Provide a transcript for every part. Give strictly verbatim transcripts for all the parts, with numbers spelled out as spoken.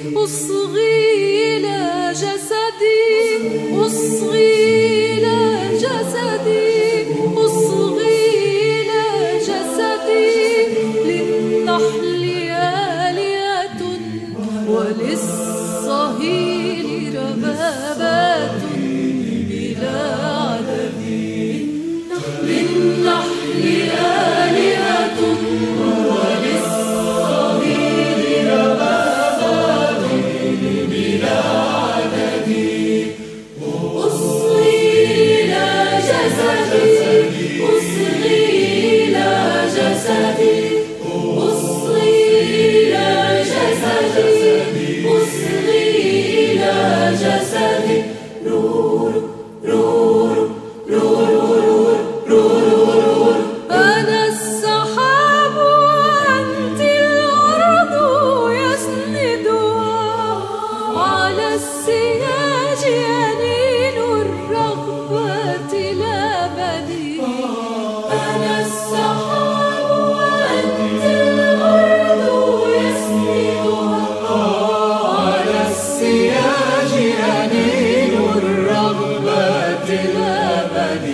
أصغي إلى جسدي، أصغي إلى جسدي، أصغي إلى جسدي. للنحل آلهة وللصهيل ربابات بلا عدد. للنحل آلهة وللصهيل ربابات بلا عدد. أصغي إلى جسدي، أصغي إلى جسدي، أصغي إلى جسدي، أصغي إلى جسدي. رور رور رور رور. أنا السحاب وأنت الأرض يسندها، على السياج ينيل الرغبة الأبد. أنا السحاب وأنت الأرض يسندها، على السياج ينيل الرغبة الأبد.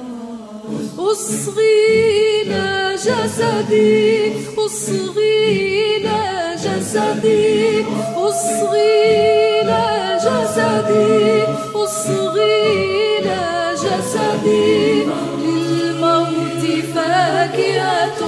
أصغي إلى جسدي، أصغي إلى جسدي، أصغي إلى جسدي، أصغي إلى جسدي. للموت فاكهة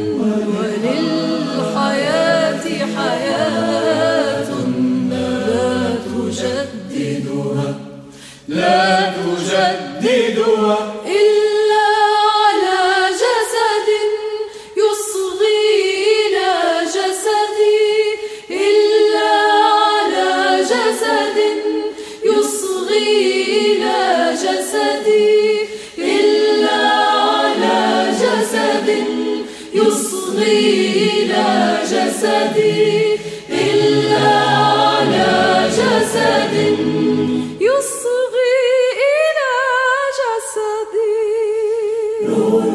وللحياة حياة لا تجددها، لا تجددها إلا على جسد يصغي إلى جسدي، إلا على جسد يصغي إلى جسدي، إلا على جسد يصغي إلى جسدي، إلا على جسد يصغي إلى جسدي.